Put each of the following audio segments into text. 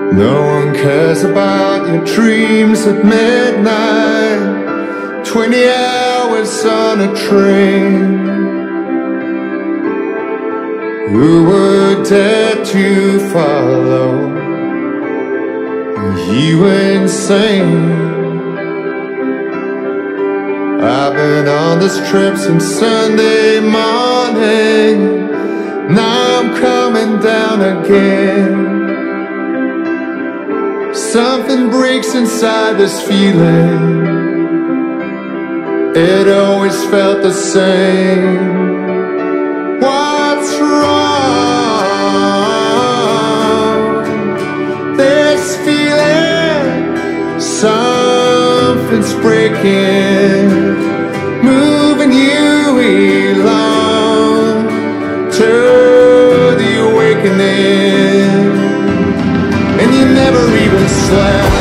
No one cares about your dreams at midnight, 20 hours on a train. Who would dare to follow you insane? I've been on this trip since Sunday morning. Now I'm coming down again. Something breaks inside this feeling. It always felt the same. What's wrong? This feeling, something's breaking, moving you along to the awakening, and you never even slept.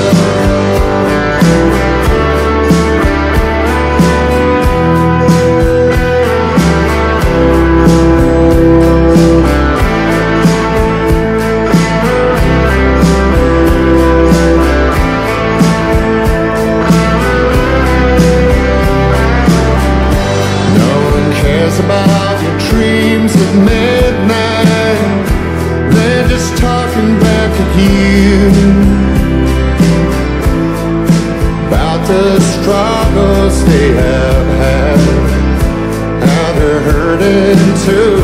About your dreams at midnight, they're just talking back at you about the struggles they have had, how they're hurting too.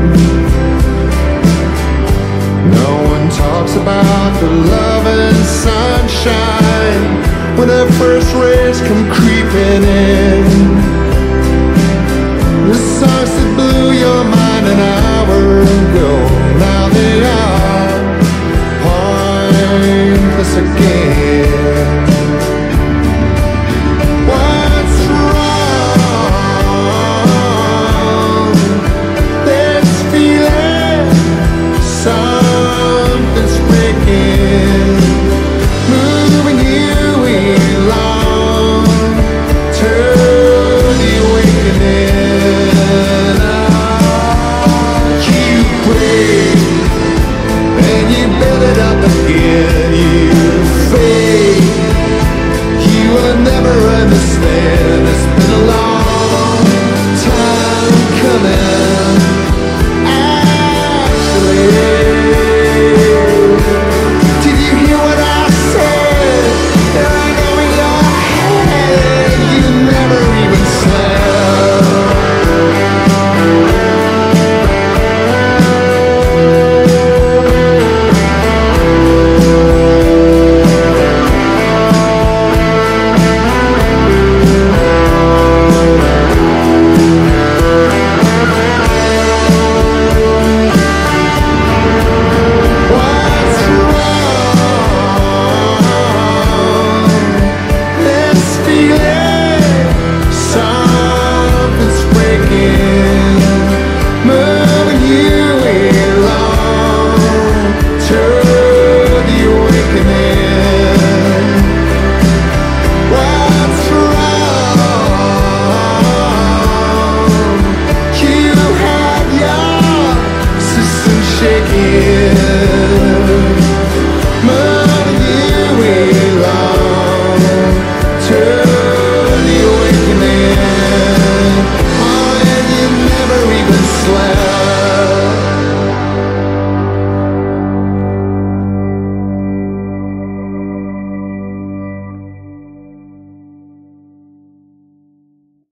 No one talks about the love and sunshine when the first rays come creeping in.